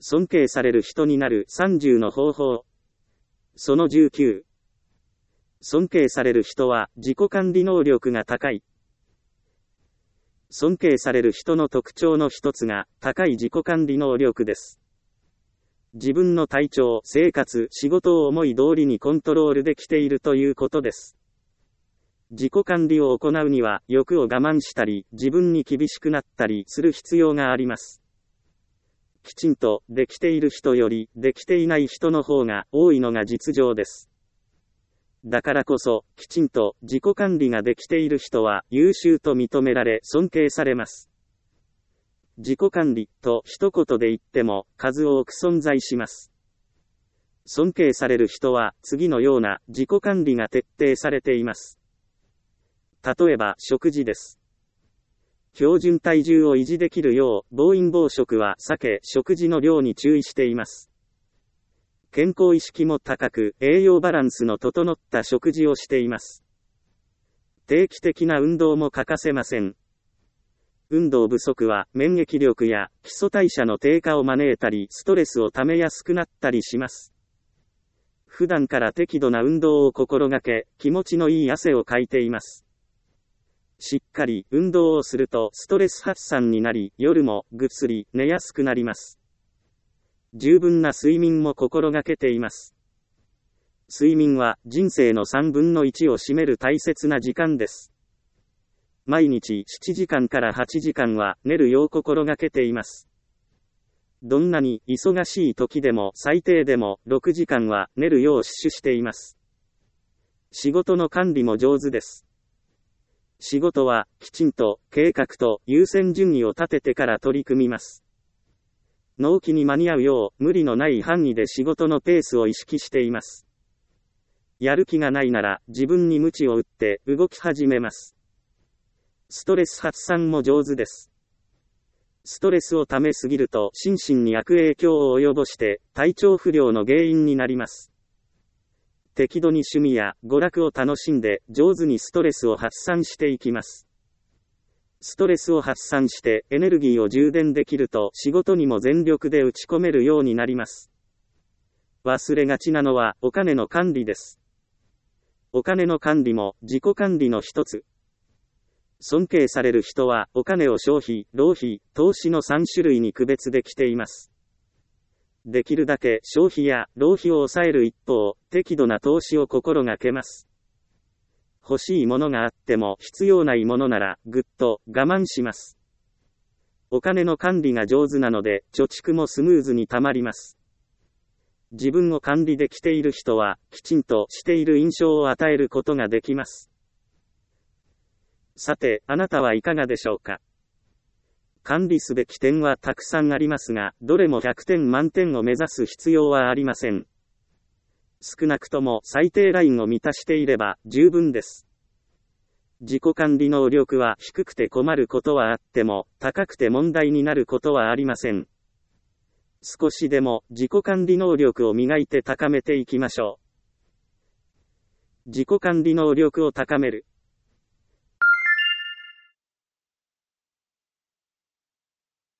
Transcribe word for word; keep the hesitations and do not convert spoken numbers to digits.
尊敬される人になるさんじゅうの方法。そのじゅうきゅう。尊敬される人は自己管理能力が高い。尊敬される人の特徴の一つが高い自己管理能力です。自分の体調、生活、仕事を思い通りにコントロールできているということです。自己管理を行うには欲を我慢したり、自分に厳しくなったりする必要があります。きちんとできている人よりできていない人の方が多いのが実情です。だからこそ、きちんと自己管理ができている人は優秀と認められ尊敬されます。自己管理と一言で言っても数多く存在します。尊敬される人は次のような自己管理が徹底されています。例えば食事です。標準体重を維持できるよう暴飲暴食は避け、食事の量に注意しています。健康意識も高く、栄養バランスの整った食事をしています。定期的な運動も欠かせません。運動不足は免疫力や基礎代謝の低下を招いたり、ストレスをためやすくなったりします。普段から適度な運動を心がけ、気持ちのいい汗をかいています。しっかり運動をするとストレス発散になり、夜もぐっすり寝やすくなります。十分な睡眠も心がけています。睡眠は人生のさんぶんのいちを占める大切な時間です。毎日しちじかんからはちじかんは寝るよう心がけています。どんなに忙しい時でも最低でもろくじかんは寝るよう死守しています。仕事の管理も上手です。仕事はきちんと計画と優先順位を立ててから取り組みます。納期に間に合うよう無理のない範囲で仕事のペースを意識しています。やる気がないなら自分に鞭を打って動き始めます。ストレス発散も上手です。ストレスをためすぎると心身に悪影響を及ぼして体調不良の原因になります。適度に趣味や娯楽を楽しんで上手にストレスを発散していきます。ストレスを発散してエネルギーを充電できると仕事にも全力で打ち込めるようになります。忘れがちなのはお金の管理です。お金の管理も自己管理の一つ。尊敬される人はお金を消費、浪費、投資のさんしゅるいに区別できています。できるだけ消費や浪費を抑える一方、適度な投資を心がけます。欲しいものがあっても必要ないものならぐっと我慢します。お金の管理が上手なので貯蓄もスムーズにたまります。自分を管理できている人はきちんとしている印象を与えることができます。さて、あなたはいかがでしょうか。管理すべき点はたくさんありますが、どれもひゃくてん満点を目指す必要はありません。少なくとも最低ラインを満たしていれば十分です。自己管理能力は低くて困ることはあっても、高くて問題になることはありません。少しでも自己管理能力を磨いて高めていきましょう。自己管理能力を高める。